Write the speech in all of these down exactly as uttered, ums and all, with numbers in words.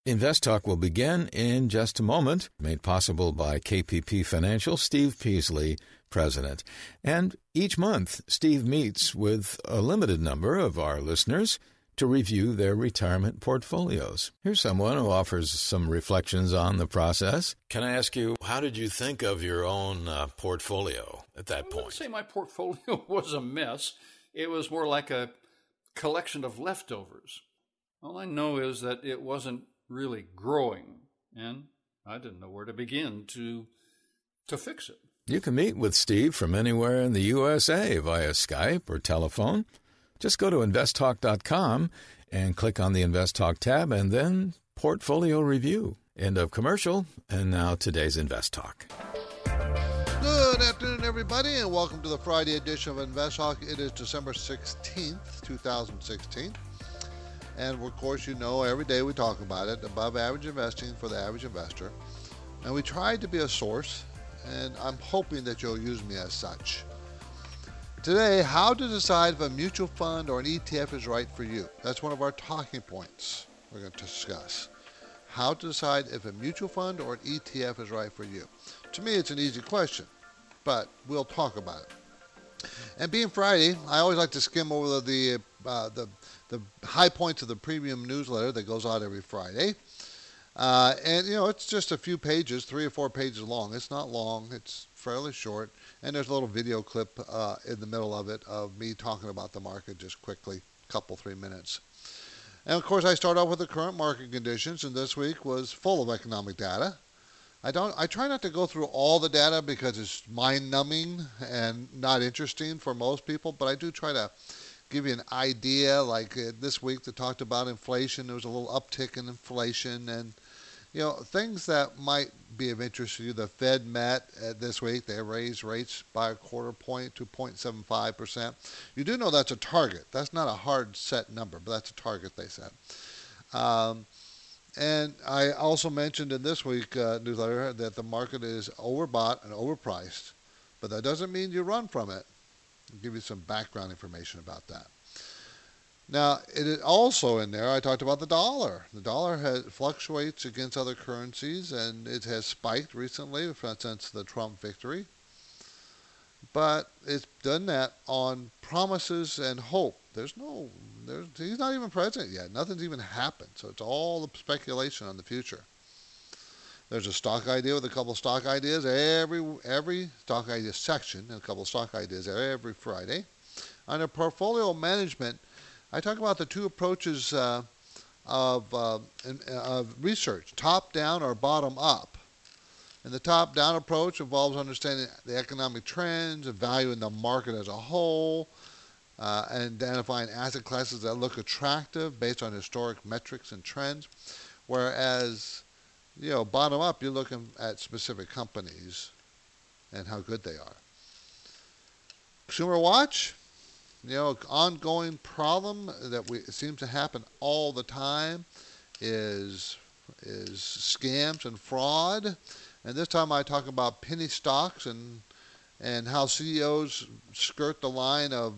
Invest Talk will begin in just a moment, made possible by K P P Financial, Steve Peasley, President. And each month, Steve meets with a limited number of our listeners to review their retirement portfolios. Here's someone who offers some reflections on the process. Can I ask you, how did you think of your own uh, portfolio at that I point? I wouldn't say my portfolio was a mess. It was more like a collection of leftovers. All I know is that it wasn't really growing, and I didn't know where to begin to to fix it. You can meet with Steve from anywhere in the U S A via Skype or telephone. Just go to invest talk dot com and click on the Invest Talk tab and then Portfolio Review. End of commercial, and now today's Invest Talk. Good afternoon, everybody, and welcome to the Friday edition of Invest Talk. It is December sixteenth, twenty sixteen. And, of course, you know, every day we talk about it, above average investing for the average investor. And we tried to be a source, and I'm hoping that you'll use me as such. Today, how to decide if a mutual fund or an E T F is right for you. That's one of our talking points we're going to discuss. How to decide if a mutual fund or an E T F is right for you. To me, it's an easy question, but we'll talk about it. And being Friday, I always like to skim over the uh, the the high points of the premium newsletter that goes out every Friday. Uh, and, you know, it's just a few pages, three or four pages long. It's not long. It's fairly short. And there's a little video clip uh, in the middle of it of me talking about the market just quickly, a couple, three minutes. And, of course, I start off with the current market conditions, and this week was full of economic data. I don't. I try not to go through all the data because it's mind-numbing and not interesting for most people, but I do try to give you an idea. Like uh, this week they talked about inflation. There was a little uptick in inflation, and you know, things that might be of interest to you. The Fed met uh, this week. They raised rates by a quarter point to zero point seven five percent. You do know that's a target. That's not a hard set number, but that's a target they set. Um, and I also mentioned in this week uh, newsletter that the market is overbought and overpriced, but that doesn't mean you run from it. I'll give you some background information about that. Now, it is also in there, I talked about the dollar. The dollar has, fluctuates against other currencies, and it has spiked recently since the Trump victory. But it's done that on promises and hope. There's no, there's, he's not even president yet. Nothing's even happened. So it's all the speculation on the future. There's a stock idea with a couple of stock ideas every every stock idea section, and a couple of stock ideas every Friday. Under portfolio management, I talk about the two approaches uh, of, uh, in, of research, top-down or bottom-up. And the top-down approach involves understanding the economic trends, evaluating the market as a whole, uh, and identifying asset classes that look attractive based on historic metrics and trends, whereas you know, bottom up, you're looking at specific companies and how good they are. Consumer Watch, you know, ongoing problem that we it seems to happen all the time is is scams and fraud. And this time I talk about penny stocks and and how C E Os skirt the line of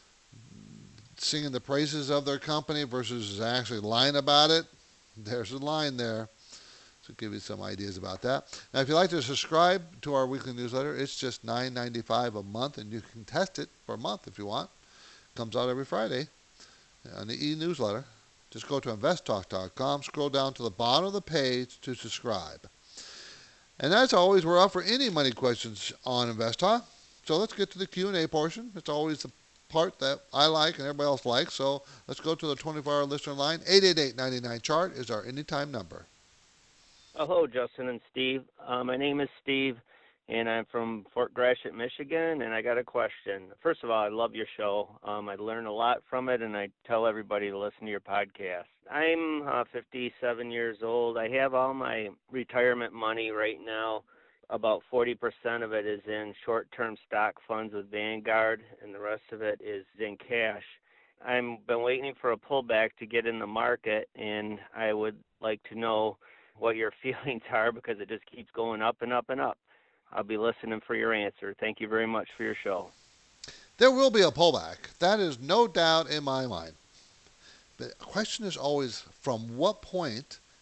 singing the praises of their company versus actually lying about it. There's a line there. To give you some ideas about that. Now, if you'd like to subscribe to our weekly newsletter, it's just nine dollars and ninety-five cents a month, and you can test it for a month if you want. It comes out every Friday on the e-newsletter. Just go to invest talk dot com, scroll down to the bottom of the page to subscribe. And as always, we're up for any money questions on InvestTalk. So let's get to the Q and A portion. It's always the part that I like and everybody else likes. So let's go to the twenty-four hour listener line. eight eight eight, nine nine, C H A R T is our anytime number. Hello, Justin and Steve. Uh, my name is Steve, and I'm from Fort Gratiot, Michigan, and I got a question. First of all, I love your show. Um, I learn a lot from it, and I tell everybody to listen to your podcast. I'm uh, fifty-seven years old. I have all my retirement money right now. About forty percent of it is in short-term stock funds with Vanguard, and the rest of it is in cash. I've been waiting for a pullback to get in the market, and I would like to know what your feelings are because it just keeps going up and up and up. I'll be listening for your answer. Thank you very much for your show. There will be a pullback. That is no doubt in my mind. The question is always from what point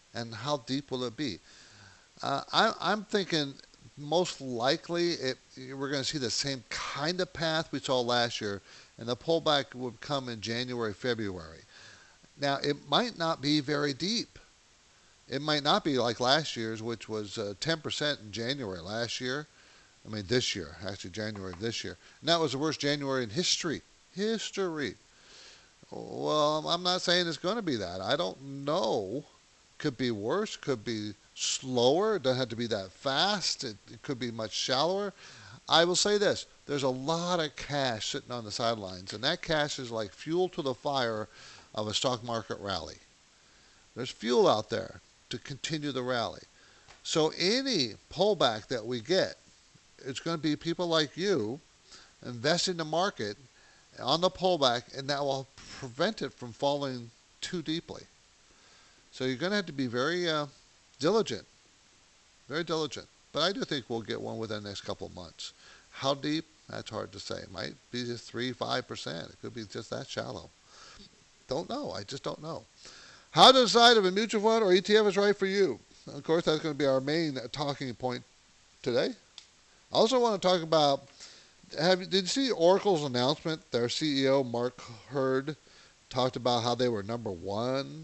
And how deep will it be? Uh, I, I'm thinking most likely it, we're going to see the same kind of path we saw last year, and the pullback would come in January, February. Now, it might not be very deep. It might not be like last year's, which was uh, ten percent in January last year. I mean, this year, actually January of this year. And that was the worst January in history. History. Well, I'm not saying it's going to be that. I don't know. Could be worse. Could be slower. It doesn't have to be that fast. It, it could be much shallower. I will say this. There's a lot of cash sitting on the sidelines, and that cash is like fuel to the fire of a stock market rally. There's fuel out there to continue the rally. So any pullback that we get, it's going to be people like you invest in the market on the pullback, and that will prevent it from falling too deeply. So you're going to have to be very uh, diligent, very diligent. But I do think we'll get one within the next couple of months. How deep? That's hard to say. It might be just three, five percent. It could be just that shallow. Don't know. I just don't know. How to decide if a mutual fund or E T F is right for you? Of course, that's going to be our main talking point today. I also want to talk about, have did you see Oracle's announcement? Their C E O, Mark Hurd, talked about how they were number one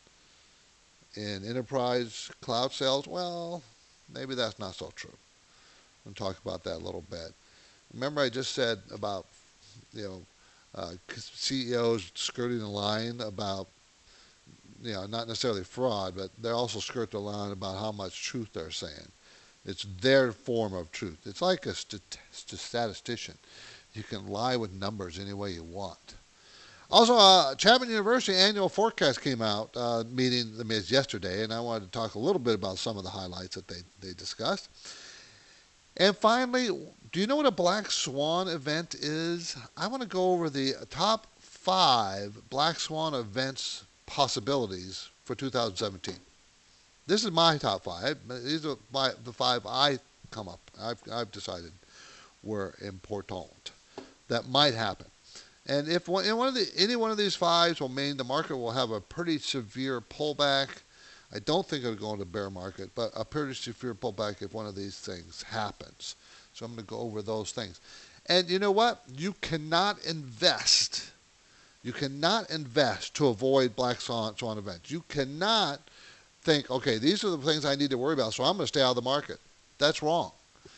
in enterprise cloud sales. Well, maybe that's not so true. I'm going to talk about that a little bit. Remember I just said about, you know, uh, C E Os skirting the line about, you know, not necessarily fraud, but they also skirt the line about how much truth they're saying. It's their form of truth. It's like a st- st- statistician. You can lie with numbers any way you want. Also, uh, Chapman University annual forecast came out, uh, meeting the means yesterday, and I wanted to talk a little bit about some of the highlights that they, they discussed. And finally, do you know what a Black Swan event is? I want to go over the top five Black Swan events possibilities for two thousand seventeen. This is my top five. These are my, the five I come up. I've, I've decided were important that might happen. And if one, in one of the, any one of these fives will mean the market will have a pretty severe pullback. I don't think it'll go into bear market, but a pretty severe pullback if one of these things happens. So I'm going to go over those things. And you know what? You cannot invest. You cannot invest to avoid Black Swan, Swan events. You cannot think, okay, these are the things I need to worry about, so I'm going to stay out of the market. That's wrong.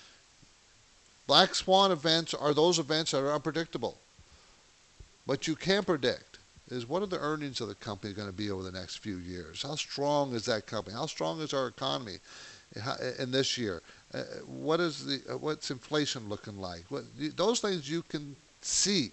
Black Swan events are those events that are unpredictable. What you can predict is what are the earnings of the company going to be over the next few years? How strong is that company? How strong is our economy in this year? Uh, what is the uh, what's inflation looking like? What, those things you can see.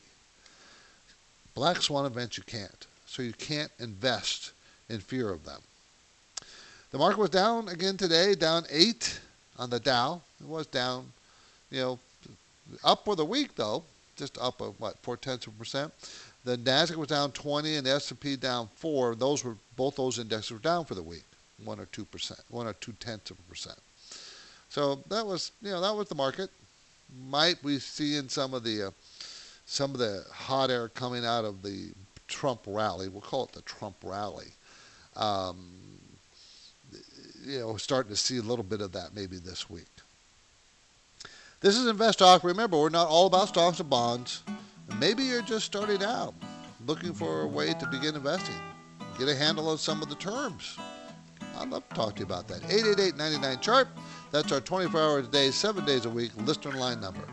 Black Swan events you can't. So you can't invest in fear of them. The market was down again today, down eight on the Dow. It was down, you know, up for the week though, just up a what four tenths of a percent. The Nasdaq was down twenty and the S and P down four. Those were both those indexes were down for the week, one or two percent, one or two tenths of a percent. So that was, you know, that was the market. Might we see in some of the uh, some of the hot air coming out of the Trump rally? We'll call it the Trump rally. Um, you know, starting to see a little bit of that maybe this week. This is Invest Talk. Remember, we're not all about stocks and bonds. Maybe you're just starting out, looking for a way to begin investing. Get a handle on some of the terms. I'd love to talk to you about that. eight eight eight, nine nine, C H A R P. That's our twenty-four hours a day, seven days a week listener line number.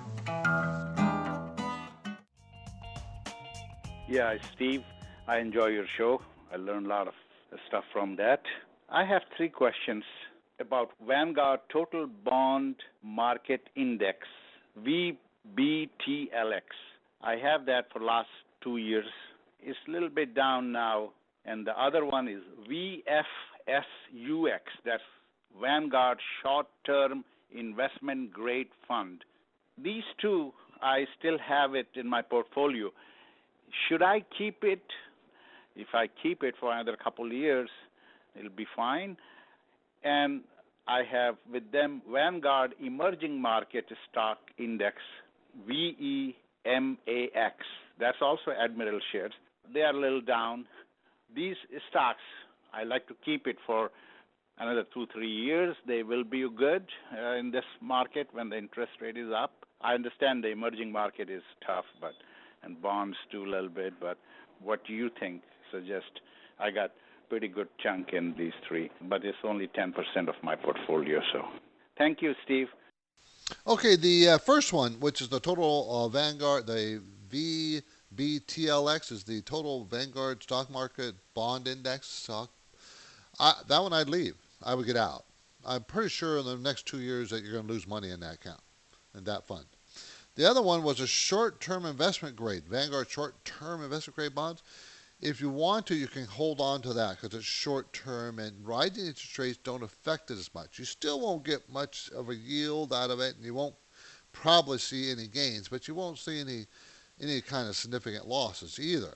Yeah, Steve, I enjoy your show. I learned a lot of stuff from that. I have three questions about Vanguard Total Bond Market Index, V B T L X. I have that for the last two years. It's a little bit down now. And the other one is V F S U X. That's Vanguard Short-Term Investment Grade Fund. These two, I still have it in my portfolio. Should I keep it? If I keep it for another couple of years, it'll be fine. And I have with them Vanguard Emerging Market Stock Index, V E M A X. That's also Admiral shares. They are a little down. These stocks, I like to keep it for another two, three years, they will be good uh, in this market when the interest rate is up. I understand the emerging market is tough, but and bonds too a little bit, but what do you think? Suggest I got pretty good chunk in these three, but it's only ten percent of my portfolio. So thank you, Steve. Okay, the uh, first one, which is the total uh, Vanguard, the V B T L X is the total Vanguard stock market bond index stock. I, that one I'd leave. I would get out. I'm pretty sure in the next two years that you're going to lose money in that account, in that fund. The other one was a short-term investment grade, Vanguard short-term investment grade bonds. If you want to, you can hold on to that because it's short-term and rising interest rates don't affect it as much. You still won't get much of a yield out of it, and you won't probably see any gains, but you won't see any any kind of significant losses either.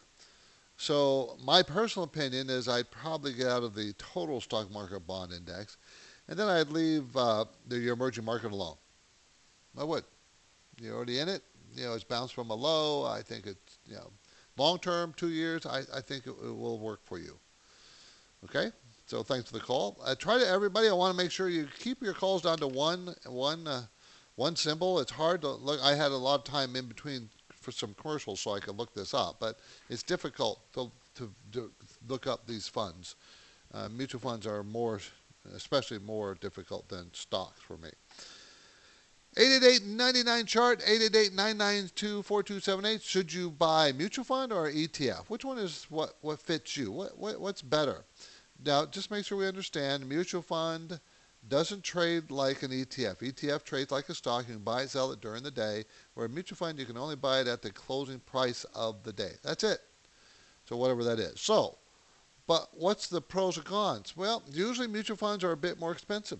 So my personal opinion is I'd probably get out of the total stock market bond index, and then I'd leave uh, the emerging market alone. I would. You're already in it. You know, it's bounced from a low. I think it's, you know, long term, two years, I, I think it, it will work for you. Okay? So thanks for the call. Uh, try to, everybody, I want to make sure you keep your calls down to one, one, uh, one symbol. It's hard to look. I had a lot of time in between for some commercials so I could look this up, but it's difficult to, to, to look up these funds. Uh, mutual funds are more, especially more difficult than stocks for me. eight eight eight, nine nine, chart, eight eight eight, nine nine two, four two seven eight. Should you buy mutual fund or E T F? Which one is what, what fits you? What, what What's better? Now, just make sure we understand, mutual fund doesn't trade like an E T F. E T F trades like a stock. You can buy and sell it during the day, where a mutual fund, you can only buy it at the closing price of the day. That's it. So whatever that is. So, but what's the pros and cons? Well, usually mutual funds are a bit more expensive.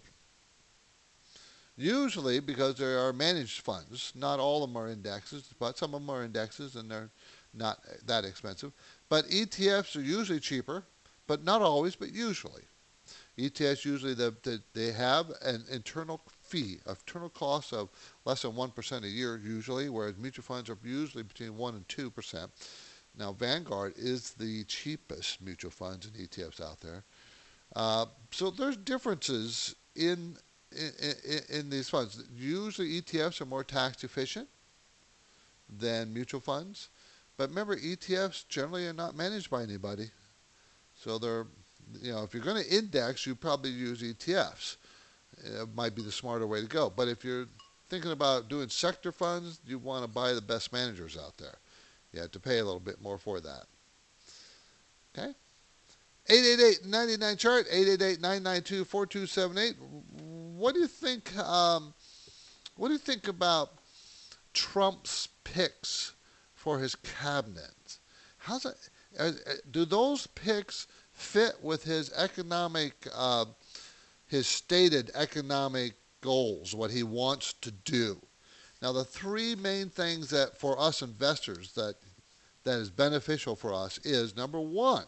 Usually because there are managed funds. Not all of them are indexes, but some of them are indexes and they're not that expensive. But E T Fs are usually cheaper, but not always, but usually. E T Fs usually, the, the, they have an internal fee, an internal cost of less than one percent a year usually, whereas mutual funds are usually between one and two percent. Now, Vanguard is the cheapest mutual funds and E T Fs out there. Uh, so there's differences in In, in, in these funds. Usually E T Fs are more tax efficient than mutual funds. But remember, E T Fs generally are not managed by anybody. So they're, you know, if you're going to index, you probably use E T Fs. It might be the smarter way to go. But if you're thinking about doing sector funds, you want to buy the best managers out there. You have to pay a little bit more for that. Okay? eight eight eight, nine nine, chart, eight eight eight, nine nine two, four two seven eight. What do you think? Um, what do you think about Trump's picks for his cabinet? How's it? Uh, do those picks fit with his economic, uh, his stated economic goals? What he wants to do? Now, the three main things that for us investors that that is beneficial for us is number one,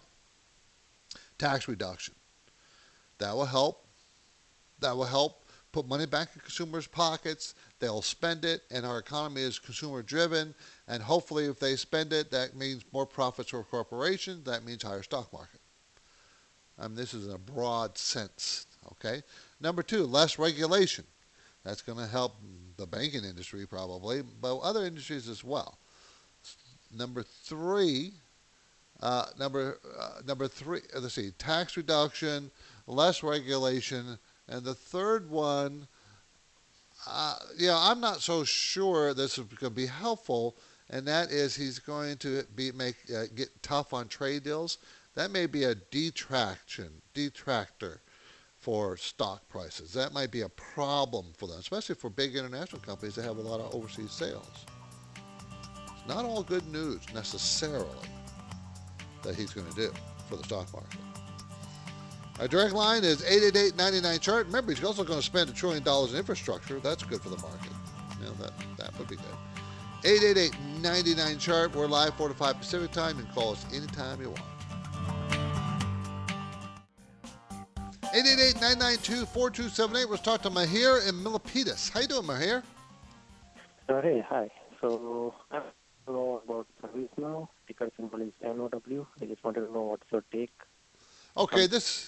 tax reduction. That will help. That will help put money back in consumers' pockets. They'll spend it, and our economy is consumer-driven. And hopefully, if they spend it, that means more profits for corporations. That means higher stock market. I mean, this is in a broad sense. Okay. Number two, less regulation. That's going to help the banking industry probably, but other industries as well. Number three. Uh, number uh, number three, uh, let's see, tax reduction, less regulation, and the third one, uh, yeah, I'm not so sure this is going to be helpful, and that is he's going to be make uh, get tough on trade deals. That may be a detraction, detractor for stock prices. That might be a problem for them, especially for big international companies that have a lot of overseas sales. It's not all good news necessarily that he's going to do for the stock market. Our direct line is eight eight eight, nine nine, chart. Remember, he's also going to spend a trillion dollars in infrastructure. That's good for the market. You know, that, that would be good. eight eight eight, nine nine, chart. We're live four to five Pacific time. You can call us anytime you want. eight eight eight, nine nine two, four two seven eight. Let's talk to Mahir in Milpitas. How you doing, Mahir? Uh, hey, hi. So I'm know about service now. Ticker symbol is N O W. I just wanted to know what's your take. Okay, um, this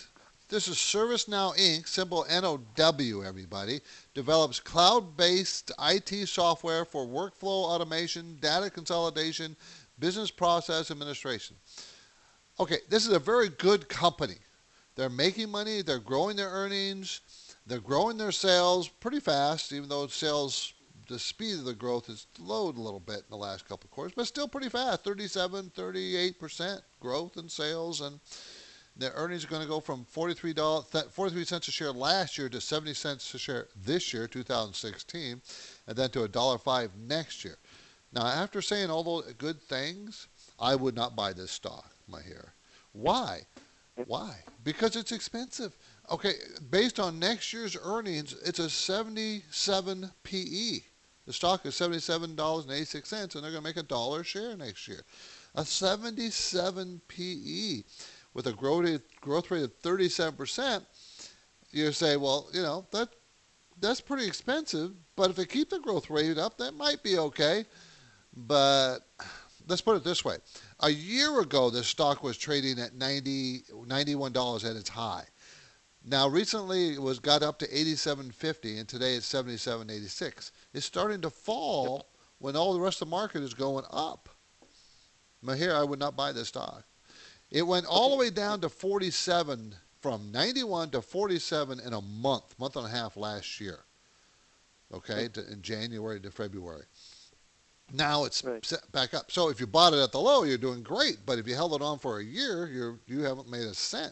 This is ServiceNow Incorporated, symbol N O W, everybody, develops cloud-based I T software for workflow automation, data consolidation, business process administration. Okay, this is a very good company. They're making money, they're growing their earnings, they're growing their sales pretty fast, even though sales, the speed of the growth has slowed a little bit in the last couple of quarters, but still pretty fast, thirty-seven, thirty-eight percent growth in sales, and their earnings are going to go from forty-three dollars, forty-three cents a share last year to seventy cents a share this year, two thousand sixteen, and then to one dollar and five cents next year. Now, after saying all those good things, I would not buy this stock, Mahir. Why? Why? Because it's expensive. Okay, based on next year's earnings, it's a seventy-seven P E. The stock is seventy-seven dollars and eighty-six cents, and they're going to make a dollar a share next year. A seventy-seven P E with a growth rate, growth rate of thirty-seven percent, you say, well, you know, that that's pretty expensive, but if they keep the growth rate up, that might be okay. But let's put it this way. A year ago, this stock was trading at ninety, ninety-one dollars at its high. Now, recently, it was got up to eighty-seven fifty, and today it's seventy-seven eighty-six. It's starting to fall when all the rest of the market is going up. Mahir, I would not buy this stock. It went all the way down to forty-seven, from ninety-one to forty-seven in a month, month and a half last year, okay, to, in January to February. Now it's right. set back up. So if you bought it at the low, you're doing great. But if you held it on for a year, you're, you haven't made a cent.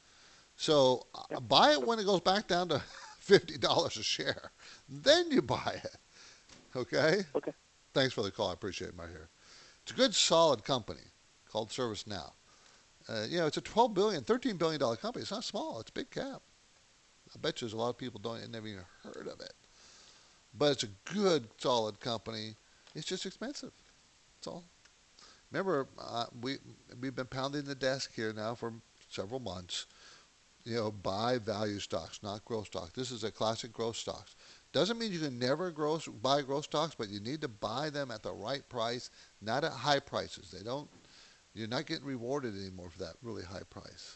So uh, buy it when it goes back down to fifty dollars a share. Then you buy it. Okay? Okay. Thanks for the call. I appreciate it, Mahir. It's a good, solid company called ServiceNow. Uh, you know, it's a twelve billion dollars, thirteen billion dollars company. It's not small. It's big cap. I bet you there's a lot of people don't never even heard of it. But it's a good, solid company. It's just expensive. That's all. Remember, uh, we, we've been pounding the desk here now for several months. You know, buy value stocks, not growth stocks. This is a classic growth stocks. Doesn't mean you can never grow, buy growth stocks, but you need to buy them at the right price, not at high prices. They don't. You're not getting rewarded anymore for that really high price.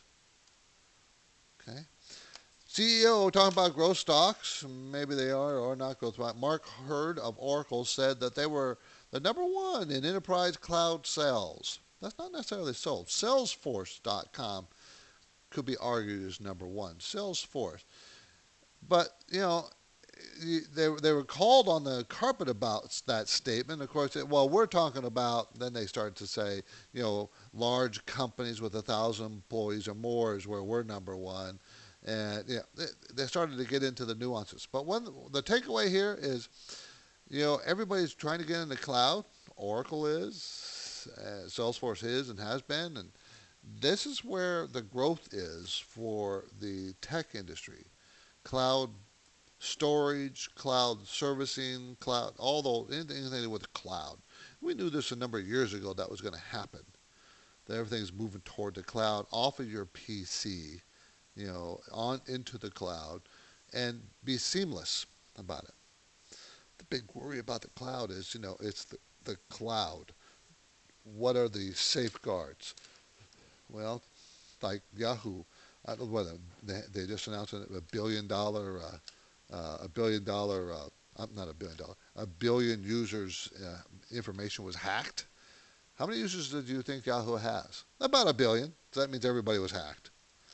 Okay. C E O talking about growth stocks. Maybe they are or not growth stocks. Mark Hurd of Oracle said that they were the number one in enterprise cloud sales. That's not necessarily sold. Salesforce dot com could be argued as number one. Salesforce. But, you know, they, they were called on the carpet about that statement. Of course, well, we're talking about, then they started to say, you know, large companies with a thousand employees or more is where we're number one. And yeah, they, they started to get into the nuances. But one, the takeaway here is, you know, everybody's trying to get in the cloud. Oracle is, uh, Salesforce is and has been. And this is where the growth is for the tech industry. Cloud storage, cloud servicing, cloud, all those, anything, anything with the cloud. We knew this a number of years ago that was going to happen. That everything's moving toward the cloud, off of your P C, you know, on into the cloud, and be seamless about it. The big worry about the cloud is, you know, it's the, the cloud. What are the safeguards? Well, like Yahoo, I don't know whether they, they just announced a billion dollar, uh, uh, a billion dollar, uh, not a billion dollar, a billion users' uh, information was hacked. How many users do you think Yahoo has? About a billion. So that means everybody was hacked.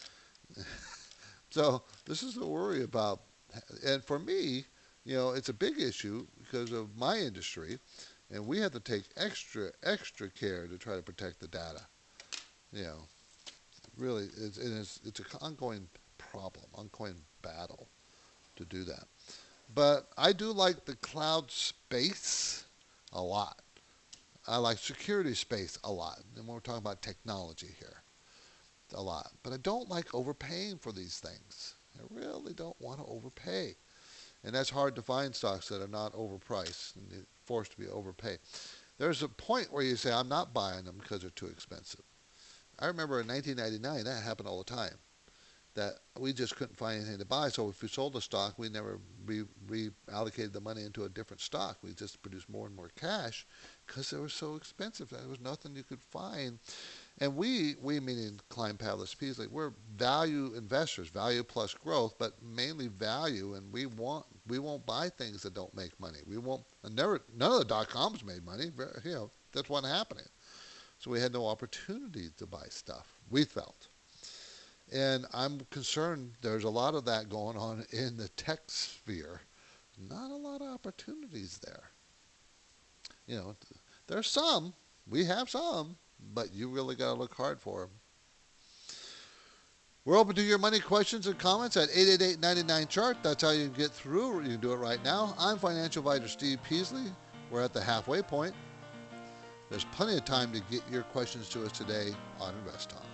So this is the worry about, and for me, you know, it's a big issue because of my industry, and we have to take extra, extra care to try to protect the data. You know, really, it's, it's, it's an ongoing problem, ongoing battle to do that. But I do like the cloud space a lot. I like security space a lot. And we're talking about technology here a lot. But I don't like overpaying for these things. I really don't want to overpay. And that's hard to find stocks that are not overpriced and they're forced to be overpaid. There's a point where you say, I'm not buying them because they're too expensive. I remember in nineteen ninety-nine, that happened all the time. That we just couldn't find anything to buy. So if we sold a stock, we never re- reallocated the money into a different stock. We just produced more and more cash because they were so expensive. There was nothing you could find. And we, we meaning Klein Pavlis Peasley, we're value investors, value plus growth, but mainly value. And we want we won't buy things that don't make money. We won't. And never, none of the dot coms made money. You know, that's what happening. So we had no opportunity to buy stuff. We felt. And I'm concerned there's a lot of that going on in the tech sphere. Not a lot of opportunities there. You know, there's some. We have some, but you really got to look hard for them. We're open to your money questions and comments at eight eight eight, nine nine, chart. That's how you can get through. You can do it right now. I'm financial advisor Steve Peasley. We're at the halfway point. There's plenty of time to get your questions to us today on Invest Talk.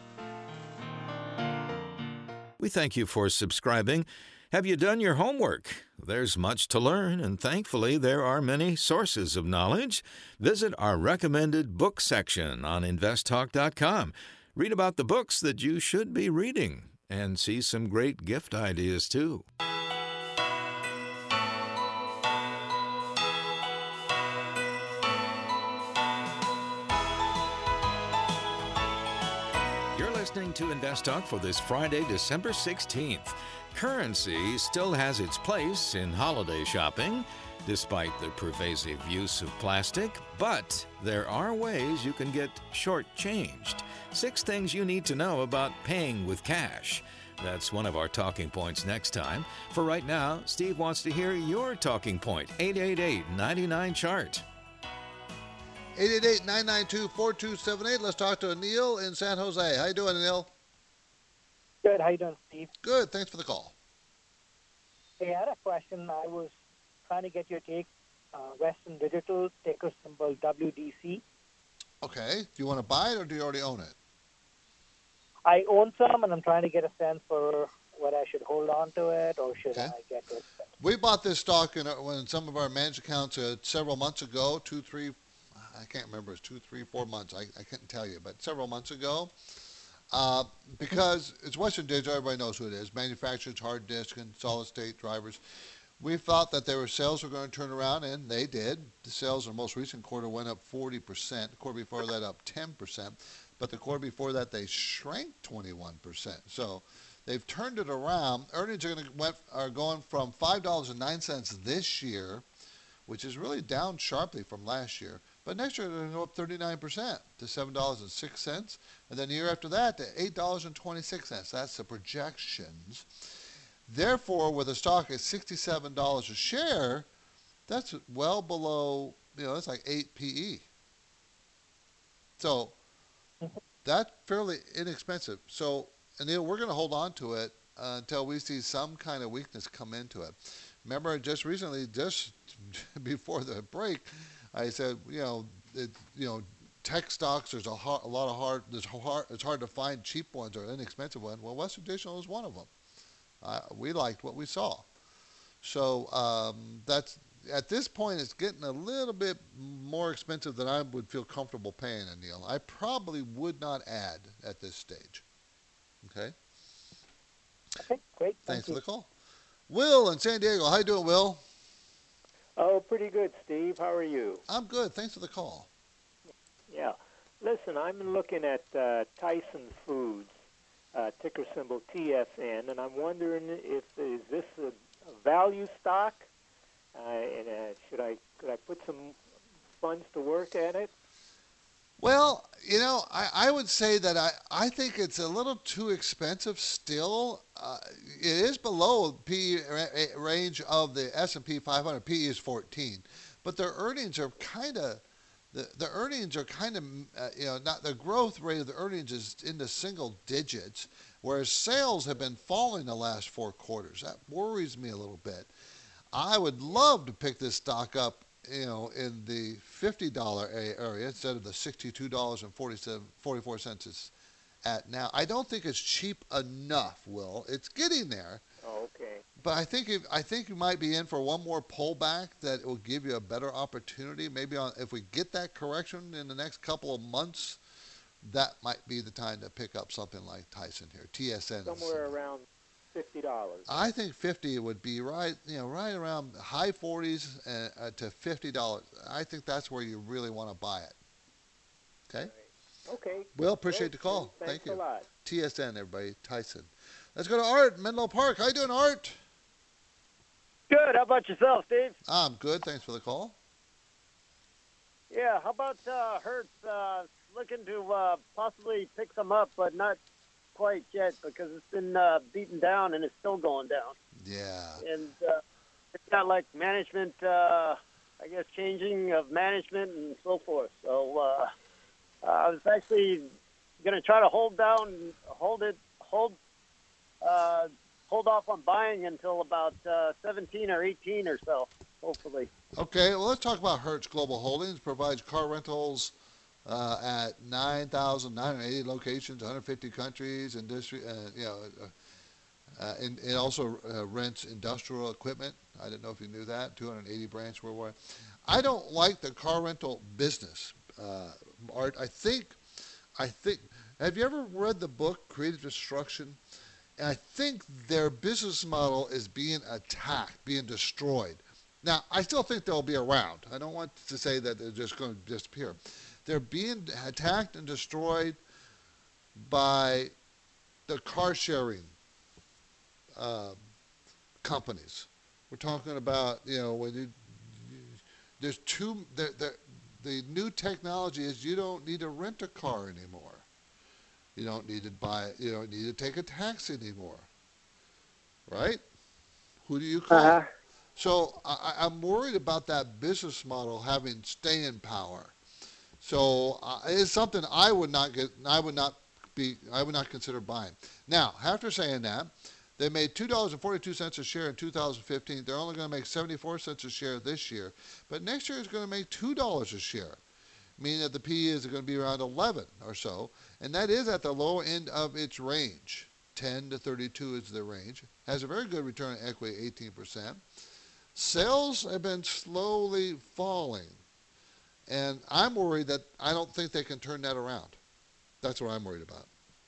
We thank you for subscribing. Have you done your homework? There's much to learn, and thankfully there are many sources of knowledge. Visit our recommended book section on invest talk dot com. Read about the books that you should be reading and see some great gift ideas, too. You're listening to Invest Talk for this Friday, December sixteenth. Currency still has its place in holiday shopping, despite the pervasive use of plastic, but there are ways you can get shortchanged. Six things you need to know about paying with cash. That's one of our talking points next time. For right now, Steve wants to hear your talking point. eight eight eight, nine nine, chart. eight eight eight, nine nine two, four two seven eight. Let's talk to Anil in San Jose. How you doing, Anil? Good. How you doing, Steve? Good. Thanks for the call. Hey, I had a question. I was trying to get your take. Uh, Western Digital, ticker symbol W D C. Okay. Do you want to buy it or do you already own it? I own some, and I'm trying to get a sense for whether I should hold on to it or should Okay. I get it. We bought this stock in, our- in some of our managed accounts uh, several months ago, two, three, I can't remember, it's two, three, four months. I, I couldn't tell you, but several months ago. Uh, because it's Western Digital, everybody knows who it is. Manufacturers, hard disk, and solid state drivers. We thought that their sales were going to turn around, and they did. The sales in the most recent quarter went up forty percent. The quarter before that up ten percent. But the quarter before that, they shrank twenty-one percent. So they've turned it around. Earnings are, going to went, are going from five dollars and nine cents this year, which is really down sharply from last year. But next year, they're going to go up thirty-nine percent to seven dollars and six cents. And then the year after that to eight dollars and twenty-six cents. That's the projections. Therefore, with a stock at sixty-seven dollars a share, that's well below, you know, that's like eight P E. So that's fairly inexpensive. So, Anil, we're going to hold on to it uh, until we see some kind of weakness come into it. Remember, just recently, just before the break, I said, you know, it, you know, tech stocks. There's a, hard, a lot of hard. There's hard. It's hard to find cheap ones or inexpensive ones. Well, Western Digital is one of them. Uh, we liked what we saw. So um, that's at this point, it's getting a little bit more expensive than I would feel comfortable paying, Anil. I probably would not add at this stage. Okay. Okay, great. Thank Thanks you. for the call. Will in San Diego. How you doing, Will? Oh, pretty good, Steve. How are you? I'm good. Thanks for the call. Yeah. Listen, I'm looking at uh, Tyson Foods, uh, ticker symbol T S N, and I'm wondering if is this a, a value stock, uh, and uh, should I could I put some funds to work at it? Well, you know, I, I would say that I, I think it's a little too expensive still. Uh, it is below P E ra- range of the S and P five hundred. P E is fourteen, but their earnings are kind of the the earnings are kind of uh, you know not the growth rate of the earnings is in the single digits, whereas sales have been falling the last four quarters. That worries me a little bit. I would love to pick this stock up, you know, in the fifty dollars area instead of the sixty-two dollars and forty-four cents it's at now. I don't think it's cheap enough, Will. It's getting there. Oh, okay. But I think if, I think you might be in for one more pullback that will give you a better opportunity. Maybe on, if we get that correction in the next couple of months, that might be the time to pick up something like Tyson here. T S N. Somewhere around fifty dollars. I think fifty would be right, you know, right around high forties uh, uh, to fifty dollars. I think that's where you really want to buy it. Okay? Right. Okay. Will, appreciate the call. Thanks Thank you. a lot. T S N, everybody. Tyson. Let's go to Art, Menlo Park. How you doing, Art? Good. How about yourself, Steve? I'm good. Thanks for the call. Yeah. How about uh, Hertz? Uh, looking to uh, possibly pick some up, but not quite yet because it's been uh, beaten down and it's still going down. Yeah. And uh, it's got like management, uh, I guess, changing of management and so forth. So uh, I was actually going to try to hold down, hold it, hold, uh, hold off on buying until about uh, seventeen or eighteen or so, hopefully. Okay, well, let's talk about Hertz Global Holdings. Provides car rentals uh, at nine thousand nine hundred eighty locations, one hundred fifty countries, industry, uh, you know, uh, uh, and it also uh, rents industrial equipment. I didn't know if you knew that. two hundred eighty branches worldwide. I don't like the car rental business, uh, Art. I think, I think. Have you ever read the book Creative Destruction? And I think their business model is being attacked, being destroyed. Now, I still think they'll be around. I don't want to say that they're just going to disappear. They're being attacked and destroyed by the car sharing uh, companies. We're talking about, you know, when you, you there's two, there, there, the new technology is you don't need to rent a car anymore. You don't need to buy, you don't need to take a taxi anymore. Right? Who do you call? Uh-huh. So I, I'm worried about that business model having staying power. So uh, it's something I would not get. I would not be. I would not consider buying. Now, after saying that, they made two dollars and forty-two cents a share in two thousand fifteen. They're only going to make seventy-four cents a share this year, but next year is going to make two dollars a share, meaning that the P E is going to be around eleven or so, and that is at the low end of its range. ten to thirty-two is the range. Has a very good return on equity, eighteen percent. Sales have been slowly falling, and I'm worried that I don't think they can turn that around. That's what I'm worried about.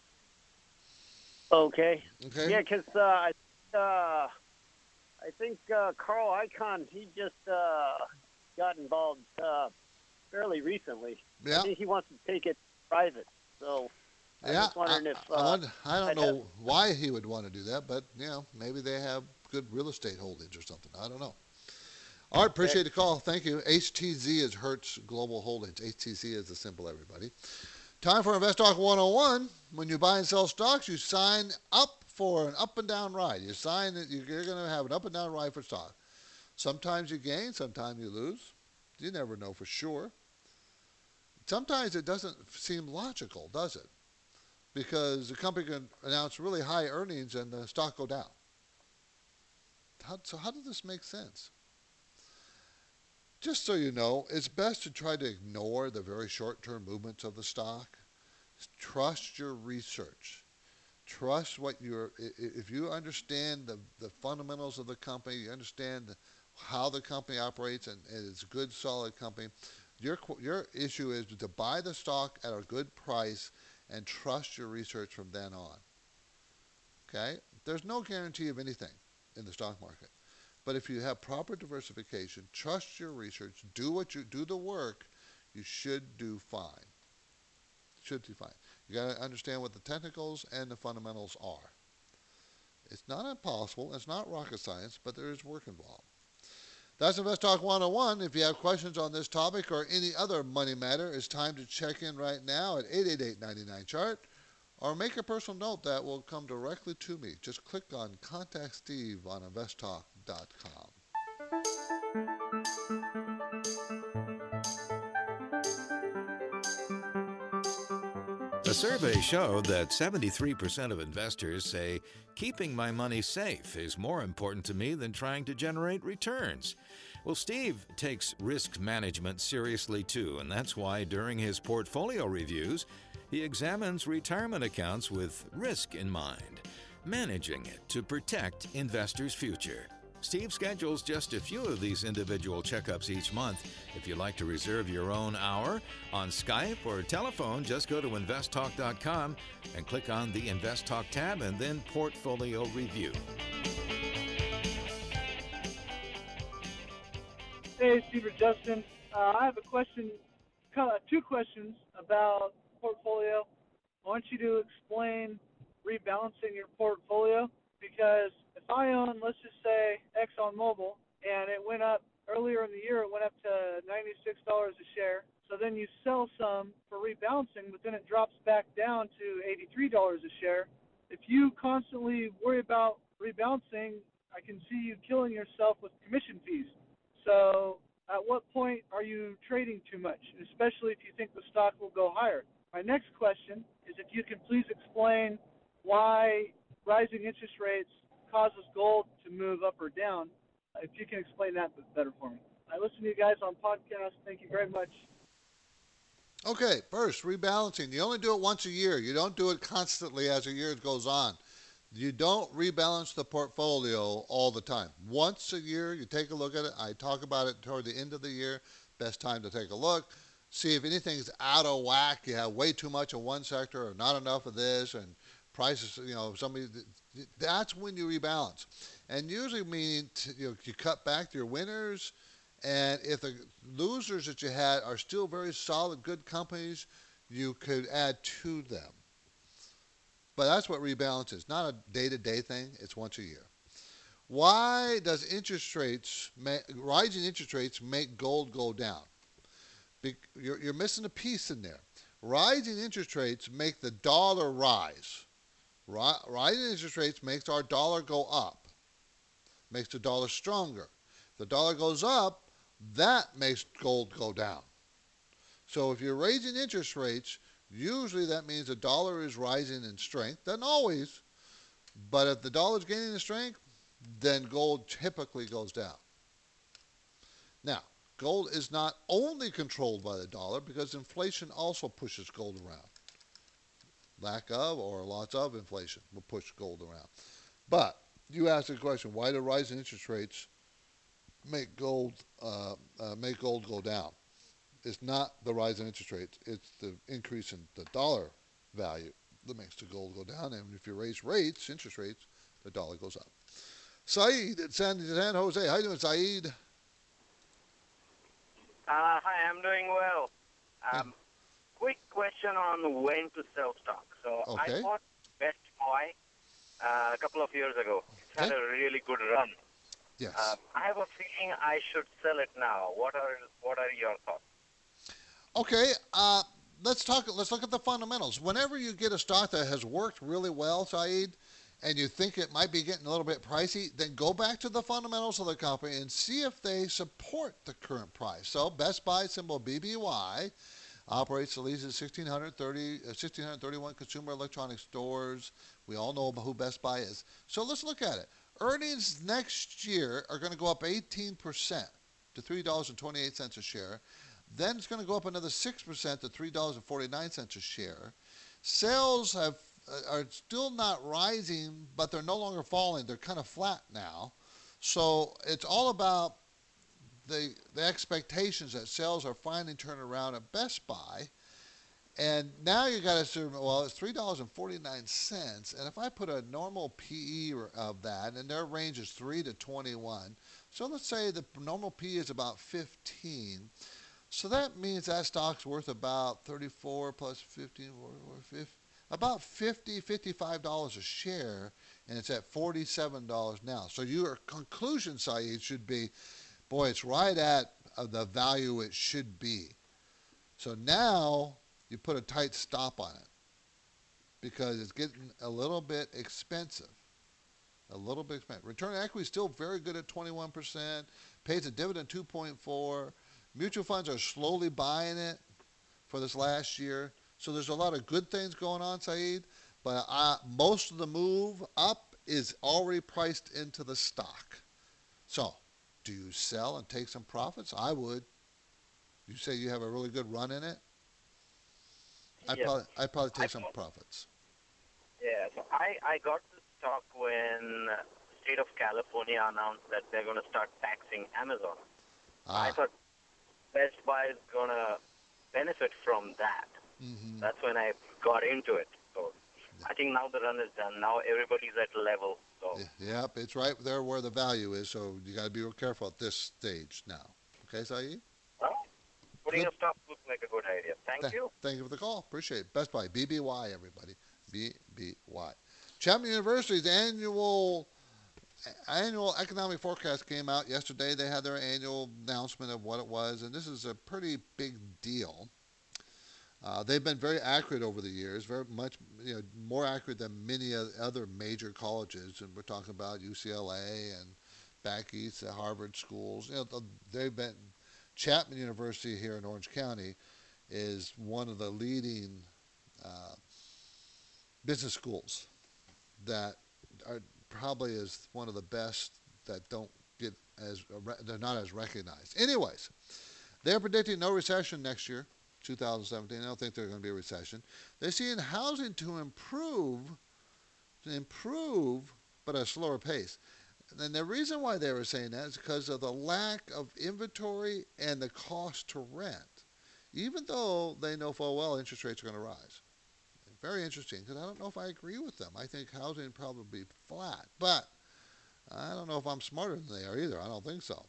Okay. Okay. Yeah, because uh, I, uh, I think uh, Carl Icahn, he just uh, got involved uh, fairly recently. Yeah. I think he wants to take it private. So I yeah, was wondering I, if I, uh, wonder, I don't I'd know have- why he would want to do that, but you know, maybe they have good real estate holdings or something. I don't know. All right, appreciate the call. Thank you. H T Z is Hertz Global Holdings. H T Z is the symbol, everybody. Time for Invest Talk one oh one. When you buy and sell stocks, you sign up for an up and down ride. You sign that you're going to have an up and down ride for stock. Sometimes you gain, sometimes you lose. You never know for sure. Sometimes it doesn't seem logical, does it? Because the company can announce really high earnings and the stock go down. How, so how does this make sense? Just so you know, it's best to try to ignore the very short-term movements of the stock. Trust your research. Trust what you're, if you understand the, the fundamentals of the company, you understand how the company operates, and, and it's a good, solid company, your, your issue is to buy the stock at a good price and trust your research from then on. Okay? There's no guarantee of anything in the stock market. But if you have proper diversification, trust your research, do what you do the work, you should do fine. Should do fine. You got to understand what the technicals and the fundamentals are. It's not impossible, it's not rocket science, but there is work involved. That's Invest Talk one oh one. If you have questions on this topic or any other money matter, it's time to check in right now at eight eight eight, nine nine, chart. Or make a personal note that will come directly to me. Just click on Contact Steve on invest talk dot com. A survey showed that seventy-three percent of investors say keeping my money safe is more important to me than trying to generate returns. Well, Steve takes risk management seriously too, and that's why during his portfolio reviews, he examines retirement accounts with risk in mind, managing it to protect investors' future. Steve schedules just a few of these individual checkups each month. If you'd like to reserve your own hour on Skype or telephone, just go to invest talk dot com and click on the Invest Talk tab and then Portfolio Review. Hey, Steve or Justin. Uh, I have a question, two questions about portfolio. I want you to explain rebalancing your portfolio, because if I own, let's just say, ExxonMobil, and it went up earlier in the year, it went up to ninety-six dollars a share. So then you sell some for rebalancing, but then it drops back down to eighty-three dollars a share. If you constantly worry about rebalancing, I can see you killing yourself with commission fees. So at what point are you trading too much, especially if you think the stock will go higher? My next question is if you can please explain why rising interest rates causes gold to move up or down. If you can explain that better for me. I listen to you guys on podcast. Thank you very much. Okay, first, rebalancing. You only do it once a year. You don't do it constantly as the year goes on. You don't rebalance the portfolio all the time. Once a year, you take a look at it. I talk about it toward the end of the year. Best time to take a look. See if anything's out of whack. You have way too much of one sector or not enough of this, and prices, you know, somebody, that's when you rebalance. And usually mean to, you know, you cut back your winners, and if the losers that you had are still very solid, good companies, you could add to them. But that's what rebalance is. Not a day-to-day thing. It's once a year. Why does interest rates, rising interest rates make gold go down? You're, you're missing a piece in there. Rising interest rates make the dollar rise. Rising interest rates makes our dollar go up. Makes the dollar stronger. The dollar goes up, that makes gold go down. So if you're raising interest rates, usually that means the dollar is rising in strength. Doesn't always, but if the dollar is gaining in strength, then gold typically goes down. Now, gold is not only controlled by the dollar, because inflation also pushes gold around. Lack of or lots of inflation will push gold around. But you asked the question, why do rising interest rates make gold uh, uh, make gold go down? It's not the rise in interest rates. It's the increase in the dollar value that makes the gold go down. And if you raise rates, interest rates, the dollar goes up. Saeed at San, San Jose. How you doing, Saeed? Uh, hi, I'm doing well. Um, yeah. Quick question on when to sell stock. So okay. I bought Best Buy uh, a couple of years ago. It's had okay. a really good run. Yes. Uh, I have a feeling I should sell it now. What are what are your thoughts? Okay, uh, let's talk. Let's look at the fundamentals. Whenever you get a stock that has worked really well, Saeed, and you think it might be getting a little bit pricey, then go back to the fundamentals of the company and see if they support the current price. So Best Buy, symbol B B Y, operates the leads at sixteen thirty-one consumer electronic stores. We all know who Best Buy is. So let's look at it. Earnings next year are going to go up eighteen percent to three dollars and twenty-eight cents a share. Then it's going to go up another six percent to three dollars and forty-nine cents a share. Sales have are still not rising, but they're no longer falling. They're kind of flat now. So it's all about the the expectations that sales are finally turning around at Best Buy. And now you got to assume, well, it's three dollars and forty-nine cents. And if I put a normal P E of that, and their range is three to twenty-one, so let's say the normal P E is about fifteen. So that means that stock's worth about thirty-four plus fifteen, about fifty, fifty-five dollars a share, and it's at forty-seven dollars now. So your conclusion, Saeed, should be, boy, it's right at the value it should be. So now you put a tight stop on it because it's getting a little bit expensive. A little bit expensive. Return on equity is still very good at twenty-one percent. Pays a dividend two point four. Mutual funds are slowly buying it for this last year. So there's a lot of good things going on, Saeed. But uh, most of the move up is already priced into the stock. So do you sell and take some profits? I would. You say you have a really good run in it? I'd, yes. probably, I'd probably take I some thought, profits. Yeah, so I, I got the stock when the state of California announced that they're going to start taxing Amazon. Ah. I thought Best Buy is going to benefit from that. Mm-hmm. That's when I got into it. So yeah. I think now the run is done. Now everybody's at level. So. Yep, it's right there where the value is, so you got to be real careful at this stage now. Okay, Saeed? Well, putting Good. a stop looks like a good idea. Thank Th- you. Thank you for the call. Appreciate it. Best Buy, B B Y, everybody. B B Y. Chapman University's annual annual economic forecast came out yesterday. They had their annual announcement of what it was, and this is a pretty big deal. Uh, they've been very accurate over the years, very much, you know, more accurate than many other major colleges, and we're talking about U C L A and back east, the Harvard schools. You know, they've been Chapman University here in Orange County is one of the leading uh, business schools that are probably is one of the best that don't get as they're not as recognized. Anyways, they're predicting no recession next year, two thousand seventeen. I don't think there's going to be a recession. They're seeing housing to improve, to improve, but at a slower pace. And the reason why they were saying that is because of the lack of inventory and the cost to rent, even though they know full well interest rates are going to rise. Very interesting, because I don't know if I agree with them. I think housing will probably be flat, but I don't know if I'm smarter than they are either. I don't think so.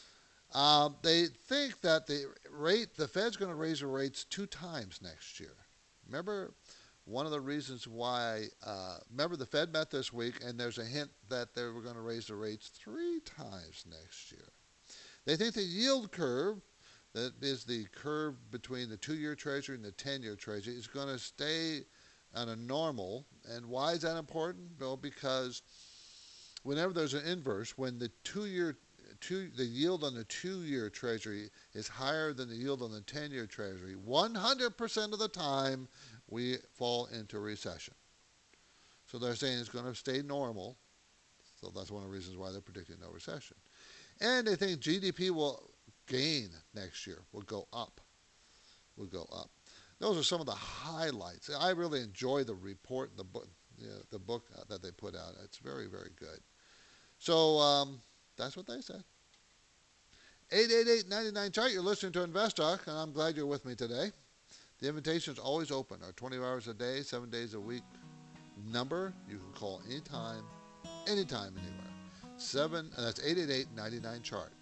Uh, they think that the rate, the Fed's going to raise the rates two times next year. Remember, one of the reasons why, uh, remember the Fed met this week, and there's a hint that they were going to raise the rates three times next year. They think the yield curve, that is the curve between the two-year Treasury and the ten-year Treasury, is going to stay on a normal. And why is that important? Well, because whenever there's an inverse, when the two-year two, the yield on the two-year Treasury is higher than the yield on the ten-year Treasury, one hundred percent of the time we fall into recession. So they're saying it's going to stay normal. So that's one of the reasons why they're predicting no recession. And they think G D P will gain next year, will go up, will go up. Those are some of the highlights. I really enjoy the report, the book, you know, the book that they put out. It's very, very good. So um, that's what they said. eight eight eight, nine nine, chart. You're listening to Invest Talk, and I'm glad you're with me today. The invitation is always open. Our twenty hours a day, seven days a week number. You can call anytime, anytime, anywhere. Seven, and that's eight eight eight, nine nine, chart.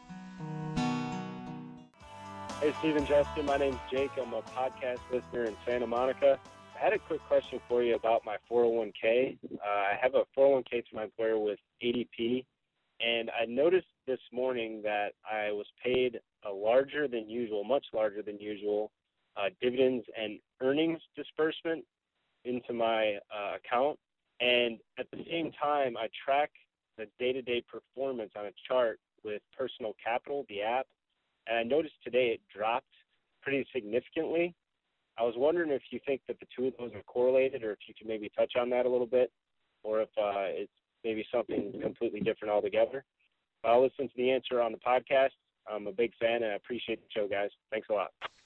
Hey, Stephen, Justin. My name's Jake. I'm a podcast listener in Santa Monica. I had a quick question for you about my four oh one k. Uh, I have a four oh one k through my employer with A D P, and I noticed this morning that I was paid a larger than usual, much larger than usual, uh, dividends and earnings disbursement into my uh, account. And at the same time, I track the day-to-day performance on a chart with Personal Capital, the app. And I noticed today it dropped pretty significantly. I was wondering if you think that the two of those are correlated, or if you could maybe touch on that a little bit, or if uh, it's maybe something completely different altogether. I'll listen to the answer on the podcast. I'm a big fan, and I appreciate the show, guys. Thanks a lot.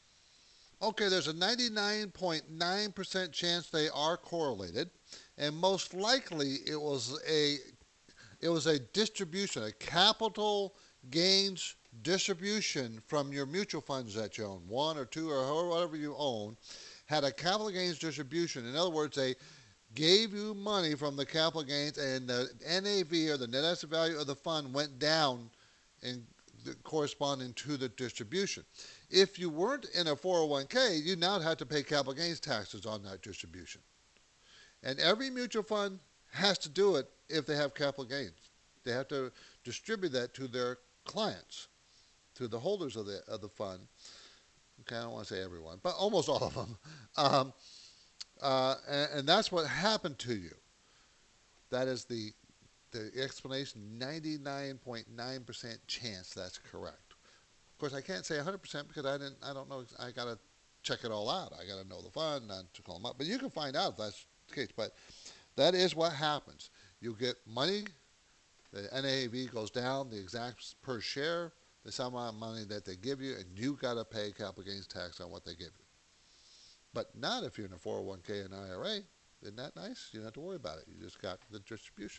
Okay, there's a ninety-nine point nine percent chance they are correlated, and most likely it was a it was a distribution, a capital gains distribution from your mutual funds that you own, one or two or whatever you own, had a capital gains distribution. In other words, they gave you money from the capital gains, and the N A V, or the net asset value of the fund, went down in corresponding to the distribution. If you weren't in a four oh one k, you now had to pay capital gains taxes on that distribution. And every mutual fund has to do it if they have capital gains. They have to distribute that to their clients, to the holders of the of the fund. Okay, I don't want to say everyone, but almost all of them. Um, uh, and, and that's what happened to you. That is the the explanation. ninety-nine point nine percent chance that's correct. Of course, I can't say one hundred percent because I didn't. I don't know. I got to check it all out. I got to know the fund, not to call them up. But you can find out if that's the case. But that is what happens. You get money. The N A V goes down, the exact per share, the sum amount of money that they give you, and you got to pay capital gains tax on what they give you. But not if you're in a four oh one k and I R A. Isn't that nice? You don't have to worry about it. You just got the distribution.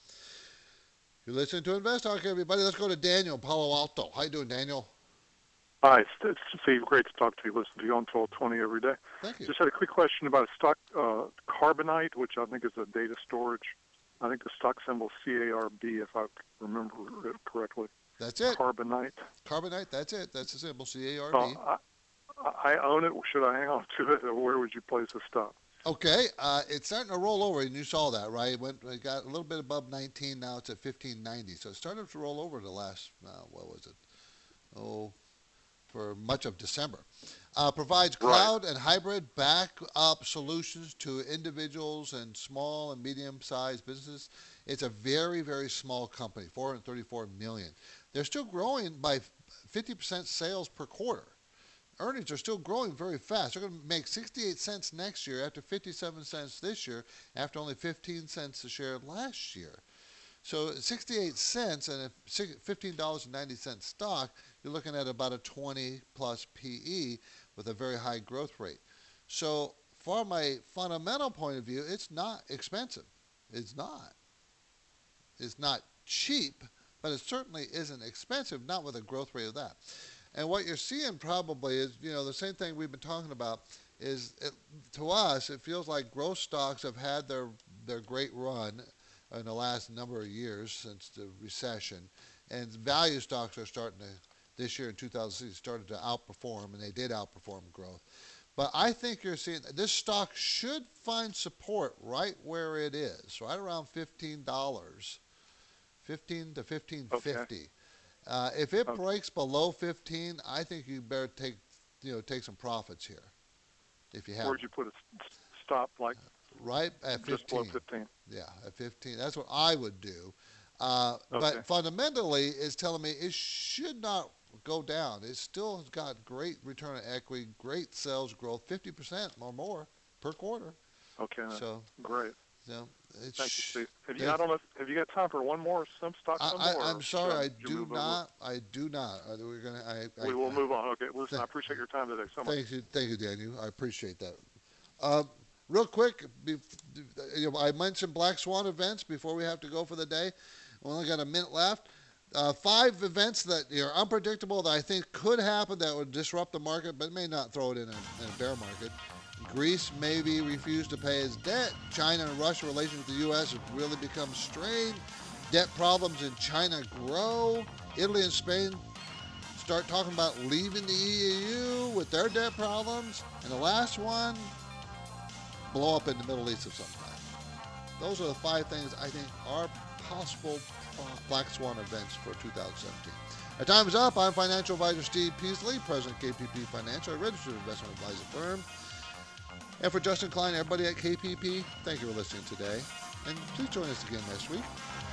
You're listening to Invest Talk, everybody. Let's go to Daniel in Palo Alto. How you doing, Daniel? Hi, it's Steve. Great to talk to you. Listen to you on twelve twenty every day. Thank you. Just had a quick question about a stock, uh, Carbonite, which I think is a data storage I think the stock symbol C A R B, if I remember it correctly. That's it. Carbonite. Carbonite, that's it. That's the symbol, C A R So B. I, I own it. Should I hang on to it, or where would you place the stop? Okay, uh, it's starting to roll over, and you saw that, right? It went, it got a little bit above nineteen. Now it's at fifteen ninety. So it started to roll over the last, uh, what was it? Oh, for much of December. Uh, provides cloud right. and hybrid backup solutions to individuals and small and medium-sized businesses. It's a very, very small company, four hundred thirty-four million dollars. They're still growing by fifty percent sales per quarter. Earnings are still growing very fast. They're going to make sixty-eight cents next year after fifty-seven cents this year, after only fifteen cents a share last year. So sixty-eight cents and a fifteen dollars and ninety cents stock, you're looking at about a twenty plus P E with a very high growth rate. So from a fundamental point of view, it's not expensive. It's not. It's not cheap, but it certainly isn't expensive, not with a growth rate of that. And what you're seeing probably is, you know, the same thing we've been talking about is, it, to us, it feels like growth stocks have had their, their great run in the last number of years since the recession. And value stocks are starting to, this year in two thousand six, started to outperform, and they did outperform growth. But I think you're seeing, this stock should find support right where it is, right around fifteen dollars, fifteen to fifteen fifty. Okay. Uh, if it okay. breaks below fifteen, I think you better take, you know, take some profits here. If you have. Where'd you put a stop, like? Right at fifteen. Just below fifteen. Yeah, at fifteen. That's what I would do. Uh, okay. But fundamentally, it's telling me it should not go down. It still has got great return on equity, great sales growth, fifty percent or more per quarter. Okay. So great. You know, Thank you, Steve. Have you, I don't know, have you got time for one more some stock symbol? I, I, I'm sorry, I do not. Over? I do not. We're gonna. I, we I, will I, move on. Okay. Listen, th- I appreciate your time today so much. Thank you, thank you, Daniel. I appreciate that. Uh, real quick, be, you know, I mentioned Black Swan events before we have to go for the day. We only got a minute left. Uh, five events that are unpredictable that I think could happen that would disrupt the market, but may not throw it in a, in a bear market. Greece maybe refused to pay its debt. China and Russia relations with the U S have really become strained. Debt problems in China grow. Italy and Spain start talking about leaving the E U with their debt problems. And the last one, blow up in the Middle East of some kind. Those are the five things I think are possible Black Swan events for two thousand seventeen. Our time is up. I'm financial advisor Steve Peasley, president of K P P Financial, a registered investment advisor firm. And for Justin Klein, everybody at K P P, thank you for listening today. And please join us again next week.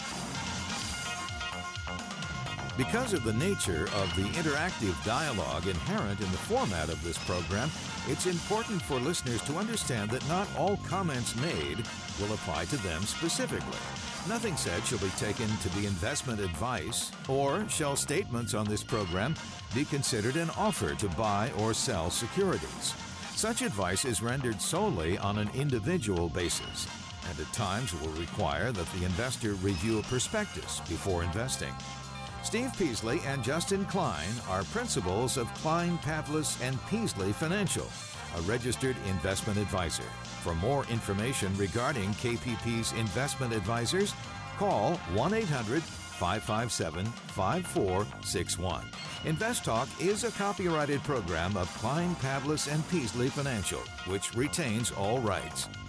Because of the nature of the interactive dialogue inherent in the format of this program, it's important for listeners to understand that not all comments made will apply to them specifically. Nothing said shall be taken to be investment advice, or shall statements on this program be considered an offer to buy or sell securities. Such advice is rendered solely on an individual basis, and at times will require that the investor review a prospectus before investing. Steve Peasley and Justin Klein are principals of Klein, Pavlis and Peasley Financial, a registered investment advisor. For more information regarding K P P's investment advisors, call one eight hundred five five seven five four six one. Invest Talk is a copyrighted program of Klein, Pavlis and Peasley Financial, which retains all rights.